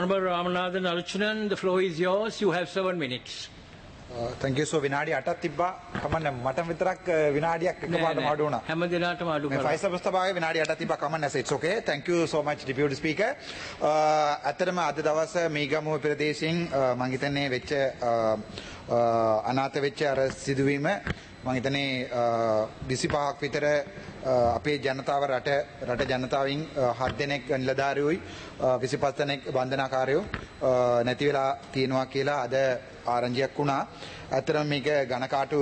Honorable Ramanathan Archunan, the floor is yours. You have 7 minutes. thank you. So විනාඩි 8ක් තිබ්බා. කමන්න මට විතරක් විනාඩියක් එකපාරටම අඩු වුණා. හැම දිනකටම අඩු මේ කරා. ෆයිසල් මුස්තෆාගේ විනාඩි 8ක් තිබ්බා. කමන්න it's okay. Thank you so much deputy speaker. ඇත්තටම අද දවස මීගමුව ප්‍රදේශයෙන් මම හිතන්නේ වෙච්ච අනාථ වෙච්ච අර සිදුවීම මම හිතන්නේ 25ක් විතර අපේ ජනතාව රට ජනතාවෙන් 7 දෙනෙක් නිලධාරියෝයි 25 දෙනෙක් බන්ධනාකාරයෝ නැති වෙලා තියෙනවා කියලා අද ආරංචියක් වුණා. ඇත්තටම මේක ඝනකාටු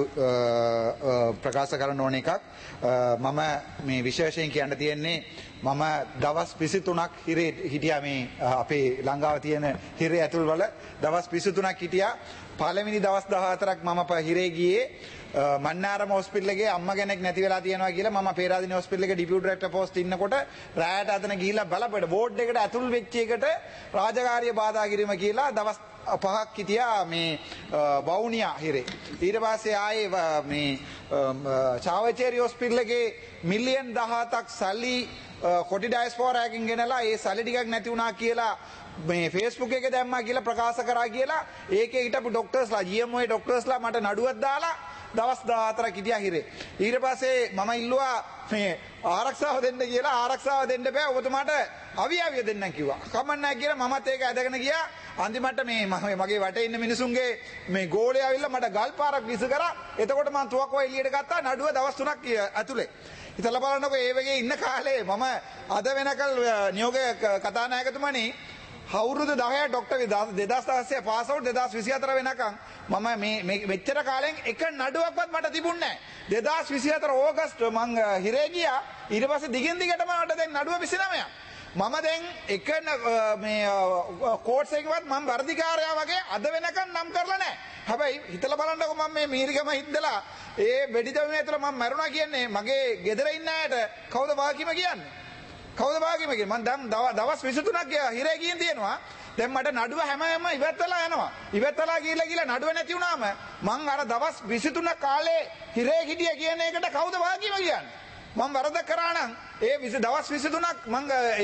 ප්‍රකාශ කරන්න ඕන එකක්. මම මේ විශේෂයෙන් කියන්න තියෙන්නේ මම දවස් 23ක් හිරේ හිටියා මේ අපේ ලංකාව තියෙන හිරේ ඇතුල් වල දවස් 23ක් හිටියා. පළවෙනි දවස් 14ක් මම හිරේ ගියේ මන්නාරම හොස්පිටල් එකේ අම්මා කෙනෙක් නැති වෙලා තියෙනවා කියලා මම පේරාදෙණිය හොස්පිටල් එකේ ඩිපියුටි ඩිරෙක්ටර් පෝස්ට් ඉන්නකොට රායට අතන ගිහිල්ලා බලපෙඩ බෝඩ් එකට ඇතුල් වෙච්ච එකට රාජකාරිය බාධා කිරීම කියලා දවස් 5ක් හිටියා මේ වවුනියා හිරේ. ඊට පස්සේ ආයේ මේ චාවචේරි හොස්පිටල් එකේ මිලියන් 17ක් සල්ලි කොටි ඩයස්පෝරා එකකින් ගෙනලා ඒ සල්ලි ටිකක් නැති වුණා කියලා මේ Facebook එකේ දැම්මා කියලා ප්‍රකාශ කරා කියලා ඒකේ හිටපු ડોක්ටර්ස්ලා GMO ડોක්ටර්ස්ලා මට නඩුවක් දාලා දවස් 14ක් හිටියා හිරේ. ඊට පස්සේ මම ඉල්ලුවා මේ ආරක්ෂාව දෙන්න කියලා. ආරක්ෂාව දෙන්න බෑ ඔබතුමාට අවියාවිය දෙන්නම් කිව්වා. කමක් නැහැ කියලා මමත් ඒක ඇදගෙන ගියා. අන්තිමට මේ මගේ වටේ ඉන්න මිනිසුන්ගේ මේ ගෝලේ ආවිල්ලා මට ගල් පාරක් විස කරා. එතකොට මම තුවක්කුව එළියට ගත්තා නඩුව දවස් 3ක් ඇතුලේ. හිතලා බලන්නකෝ ඒ වගේ ඉන්න කාලේ මම අද වෙනකල් නියෝග කතානායකතුමනි අවුරුදු 10 ඩොක්ටර් 2016 පාස් අවුට් 2024 වෙනකන් මම මේ මෙච්චර කාලෙන් එක නඩුවක්වත් මට තිබුණේ නැහැ. 2024 ඕගස්ට් මං හිරේ ගියා. ඊට පස්සේ දිගින් දිගටම මට දැන් නඩුව 29ක්. මම දැන් එක මේ කෝට්ස් එකකවත් මම වර්ධිකාරයා වගේ අද වෙනකන් නම් කරලා නැහැ. හැබැයි හිතලා බලන්නකො මම මේ මීරිගම හිටදලා ඒ වෙඩිතවීම ඇතුළ මම මැරුණා කියන්නේ මගේ ගෙදර ඉන්න අයට කවුද වාකිම කියන්නේ? කවුද වාකිම කියන්නේ? මම දැන් දවස් 23ක් හිරේ ගිහින් තියෙනවා. දැන් මට නඩුව හැමම ඉවත් වෙලා යනවා. ඉවත් වෙලා ගිහිල්ලා නඩුව නැති වුණාම මං අර දවස් 23 කාලේ හිරේ හිටිය කියන එකට කවුද වාකිම කියන්නේ? මම වරද කරා නම් ඒ දවස් 23ක් මං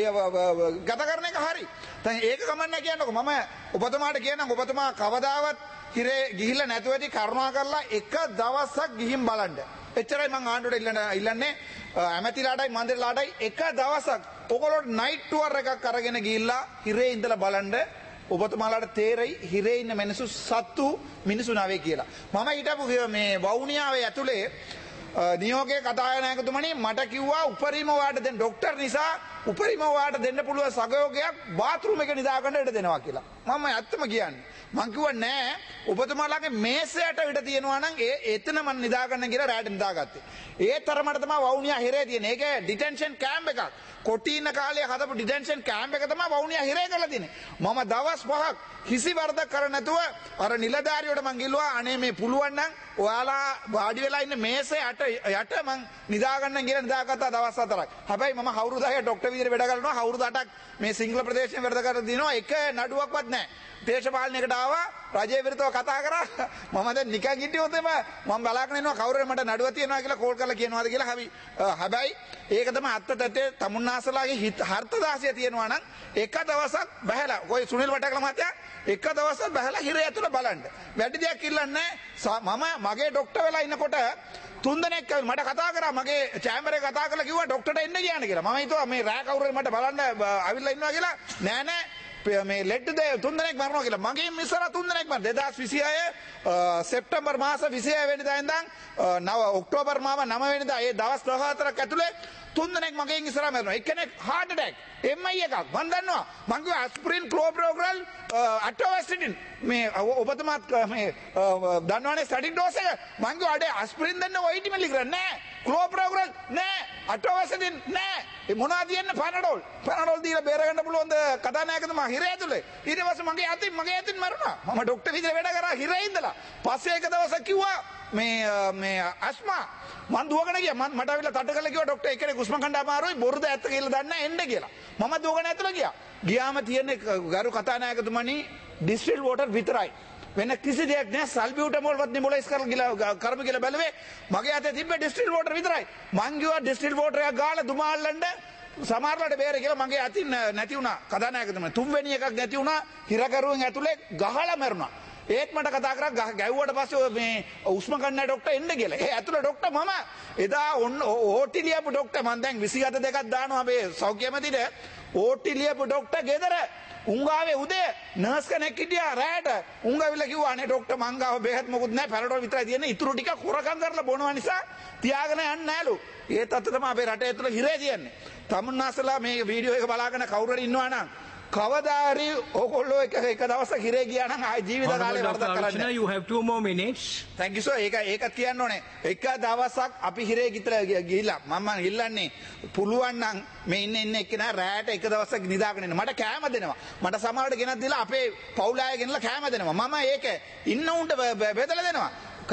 ගත කරන එක හරි. දැන් ඒක කමන්න කියන්නකො මම ඔබතුමාට කියන්නම් ඔබතුමා කවදාවත් හිරේ ගිහිල්ලා නැතුව ඇති කරුණා කරලා එක දවසක් ගිහින් බලන්න. එච්චරයි මං ආණ්ඩුවට ඉල්ලන්නේ ඇමතිලාටයි මන්ත්‍රීලාටයි එක දවසක් ඔයගොල්ලෝ නයිට් ටුවර් එකක් අරගෙන ගිහිල්ලා හිරේ ඉඳලා බලන්න ඔබතුමාලාට තේරෙයි හිරේ ඉන්න මිනිස්සු සත්තු මිනිස්සු නාවේ කියලා. මම හිටපු මේ වවුනියාවේ ඇතුලේ නියෝගයේ කතානායකතුමනි මට කිව්වා උපරිම වාට දෙන්න ડોක්ටර් නිසා උපරිම වාට දෙන්න පුළුවන් සහයෝගයක් බාත්රූම් එක නිදාගන්න ඉඩ දෙනවා කියලා. මම ඇත්තම කියන්නේ. මං කිව්වා නෑ ඔබතුමාලාගේ මේසයට ඉඩ තියෙනවා නම් එතන මම නිදාගන්න කියලා රැට නිදාගත්තේ. ඒ තරමට තමයි වවුනියා හිරේ තියෙන්නේ. ඒක ඩිටෙන්ෂන් කැම්ප් එකක්. කොටි ඉන්න කාලේ හදපු ඩිටෙන්ෂන් කැම්ප් එක තමයි වවුනියා හිරේ කරලා තියෙන්නේ. මම දවස් 5ක් කිසි වරදක් කර නැතුව අර නිලධාරියට මං කිව්වා අනේ මේ පුළුවන් නම් ඔයාලා වාඩි වෙලා ඉන්න මේසේ යට මං නිදාගන්න කියලා නිදාගත්තා දවස් 4ක්. හැබැයි මම අවුරුදු 10 ડોක්ටර් විදිහට වැඩ කරනවා. අවුරුදු 8ක් මේ සිංහල ප්‍රදේශයෙන් වැඩ කරලා දිනවා. එක නඩුවක්වත් නැහැ. දේශපාලනයකට ආවා රජයේ විරුද්ධව කතා කරා. මම දැන් නිකන් හිටියොත් මම බලාගෙන ඉන්නවා කවුරුරේ මට නඩුව තියනවා කියලා කෝල් කරලා කියනවාද කියලා. හැබැයි ඒක තමයි අත්තතේ තමුන්නාසලාගේ හර්ථදාසිය තියෙනවා නම් එක දවසක් බහැලා කොයි සුනිල් වටකල මහත්තයා එක දවසක් බහැලා හිරේ ඇතුළ බලන්න. වැඩි දෙයක් ඉල්ලන්නේ මම මගේ ડોක්ටර් වෙලා ඉන්නකොට 3 දෙනෙක් මට කතා කරා මගේ චෑම්බර් එක කතා කරලා කිව්වා ડોක්ටර්ට එන්න කියන්නේ කියලා. මම හිතුවා මේ රෑ කවුරුරේ මට බලන්න අවිල්ලා ඉන්නවා කියලා. නෑ මේ ලෙඩ 3 දෙනෙක් මරනවා කියලා. මගේ මිස්සර 3 දෙනෙක් මරන 2026 සෙප්තැම්බර් මාස 26 වෙනිදා ඉඳන් ඔක්තෝබර් මාස 9 වෙනිදා ඒ දවස් 14ක් ඇතුලේ 3 දෙනෙක් මගෙන් ඉස්සරහ මරනවා. එක්කෙනෙක් heart attack MI එකක් මම දන්නවා. මං කිව්වා aspirin clopidogrel අටෝවැස්ටින් මේ ඔබතුමාත් මේ දන්නවනේ ස්ටැටික් ඩෝස් එක. මං කිව්වා අඩේ aspirin දෙන්න 80 මිලිග්‍රෑම් නෑ. clopidogrel නෑ. අටෝවැස්ටින් නෑ. ඒ මොනවද කියන්නේ පැනඩෝල් දීලා බේරගන්න පුළුවන්ද කතානායකතුමා හිරේ ඇතුලේ. ඊට පස්සේ මගේ අතින් මරුණා. මම ડોක්ටර් විදිහට වැඩ කරා හිරේ ඉඳලා. පස්සේ එක දවසක් කිව්වා මේ අස්මා මං දුවගෙන ගියා. මට අවිල්ලා තට්ට කරලා කිව්වා ડોක්ටර් එක්කෙනෙක් උස්ම කණ්ඩ අමාරුයි බොරුද ඇත්ත කියලා දන්නේ නැහැ එන්න කියලා. මම දුවගෙන ඇතුළට ගියා. ගියාම තියෙන්නේ ගරු කතානායකතුමනි ඩිස්ටිල් වෝටර් විතරයි. වෙන කිසි දෙයක් නෑ. සල්බියුටමෝල් වත් නිමොලයිස් කරමු කියලා බැලුවේ මගේ අතේ තිබ්බේ ඩිස්ටිල් වෝටර් විතරයි. මං ගියා ඩිස්ටිල් වෝටර් එකක් ගාලා දුමාල්ලන්න සමහරවිට බේර කියලා මගේ අතින් නැති වුණා කතානායකතුමනි. තුන්වෙනි එකක් නැති වුණා හිරකරුවෙන් ඇතුලේ ගහලා මැරුණා. ඒත් මට කතා කරා ගැව්වට පස්සේ මේ උස්ම කන්නෑ ડોක්ටර් එන්න කියලා. ඒ ඇතුලේ ડોක්ටර් මම එදා ඔන්න ඕටි ලියපු ડોක්ටර් මම දැන් 27 දෙකක් දානවා අපේ සෞඛ්‍ය මැදිට. ඕටි ලියපු ડોක්ටර් ගෙදර උංගාවේ උදේ නර්ස් කෙනෙක් හිටියා රැට උංගාවිලා කිව්වා අනේ ડોක්ටර් මං ගාව බෙහෙත් මොකුත් නැහැ පැරඩෝල් විතරයි තියෙන්නේ ඉතුරු ටික හොරකම් කරලා බොනවා නිසා තියාගෙන යන්නේ නැලු. ඒ තත්ත්ව තමයි අපේ රටේ ඇතුළේ හිරේ තියෙන්නේ. තමුන්නාසලා මේ වීඩියෝ එක බලාගෙන කවුරු හරි ඉන්නවා නම් කවදාරි ඕගොල්ලෝ එක දවසක් හිරේ ගියා නම් ආයි ජීවිත කාලේ වරදක් කරන්නේ නැහැ. You have 2 more minutes. Thank you sir. ඒකත් කියන්න ඕනේ. එක දවසක් අපි හිරේ ගිහිල්ලා මම ඉල්ලන්නේ පුළුවන් නම් මේ ඉන්න එක්කෙනා රැට එක දවසක් නිදාගෙන ඉන්න. මට කෑම දෙනවා. මට සමහරවිට ගෙනත් දීලා අපේ පවුල අය ගෙනලා කෑම දෙනවා. මම ඒක ඉන්න උන්ට බෙදලා දෙනවා.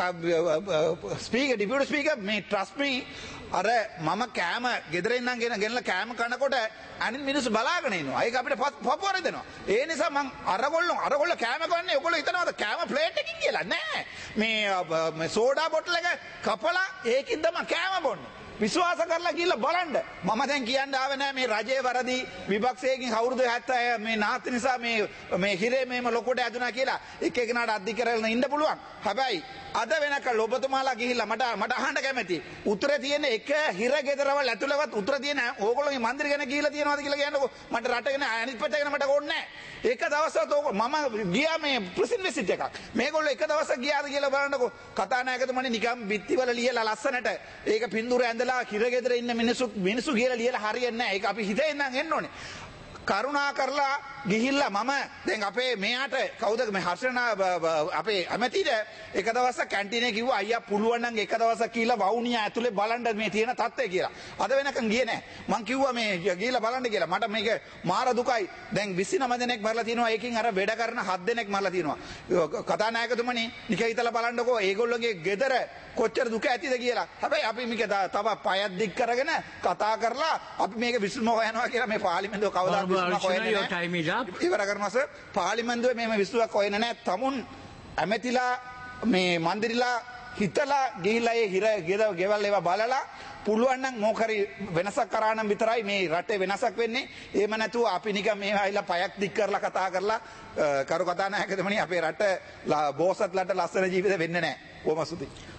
ස්පීකර් ඩිපියුටි ස්පීකර් මේ ට්‍රස්ට් මී අර මම කෑම ගෙදර ඉන්නම් ගෙනලා කෑම කනකොට අනිත් මිනිස්සු බලාගෙන ඉන්නවා. ඒක අපිට පපුවර දෙනවා. ඒ නිසා මං අරගොල්ලෝ කෑම කන්නේ ඔයගොල්ලෝ හිතනවාද කෑම ප්ලේට් එකකින් කියලා නෑ. මේ සෝඩා බොටල් එක කපලා ඒකින් තමයි කෑම බොන්නේ. විශ්වාස කරලා ගිහිල්ලා බලන්න. මම දැන් කියන්න ආවේ නෑ මේ රජයේ වරදි විපක්ෂයෙන් අවුරුදු 70 මේ නාත් නිසා මේ හිරේ මේම ලොකුට ඇදුනා කියලා එක එකනට අධි කරගෙන ඉන්න පුළුවන්. හැබැයි අද වෙනකල් ඔබතුමාලා ගිහිල්ලා මට අහන්න කැමති. උත්තර තියෙන එක හිර ගෙදරවල් ඇතුළවත් උත්තර තියෙන ඕගොල්ලෝගේ මන්දිර ගැන ගිහිල්ලා තියෙනවද කියලා කියන්නකෝ. මට රට ගැන අනිත් පැත්ත ගැන මට ඕනේ නෑ. එක දවසක් මම ගියා මේ ප්‍රිසන් විසිට් එකක්. මේගොල්ලෝ එක දවසක් ගියාද කියලා බලන්නකෝ. කතානායකතුමනි නිකම් බිත්තිවල ලියලා ලස්සනට ඒක පින්දුර ඇඳලා හිර ගෙදර ඉන්න මිනිස්සු කියලා ලියලා හරියන්නේ නෑ. ඒක අපි හිතේ ඉඳන් එන්න ඕනේ. කරුණා කරලා ගිහිල්ලා මම දැන් අපේ මෙයාට කවුද මේ හර්ෂණ අපේ ඇමතිට එක දවසක් කැන්ටිනේ කිව්වා අයියා පුළුවන් නම් එක දවසක් කියලා වවුනිය ඇතුලේ බලන්න මේ තියෙන තත්ත්වය කියලා. අද වෙනකන් ගියේ නැහැ. මං කිව්වා මේ ගිහිල්ලා බලන්න කියලා. මට මේක මාර දුකයි. දැන් 29 දෙනෙක් මරලා තිනවා. ඒකෙන් අර වැඩ කරන 7 දෙනෙක් මරලා තිනවා. කතානායකතුමනි නික හිතලා බලන්නකෝ ඒගොල්ලෝගේ ගෙදර කොච්චර දුක ඇතිද කියලා. හැබැයි අපි මේක තව පයත් දික් කරගෙන කතා කරලා අපි මේක විසඳුම හොයනවා කියලා මේ පාර්ලිමේන්තුව කවදාවත් විසඳුමක් හොයන්නේ නැහැ. ඉවර කරනවා සර්. පාර්ලිමේන්තුවේ මේම විසඳුමක් හොයන්නේ නැහැ. තමුන් ඇමතිලා මේ මන්දිරලා හිතලා ගිහිල්ලා ඒ හිර ගෙවල් ඒවා බලලා පුළුවන් නම් මොකරි වෙනසක් කරා නම් විතරයි මේ රටේ වෙනසක් වෙන්නේ. එහෙම නැතුව අපි නිකන් මේ ආයිලා පයක් දික් කරලා කතා කරලා කරු කතානායකතුමනි අපේ රට බෝසත්ලන්ට ලස්සන ජීවිත වෙන්නේ නැහැ. කොහොම සුදුයි.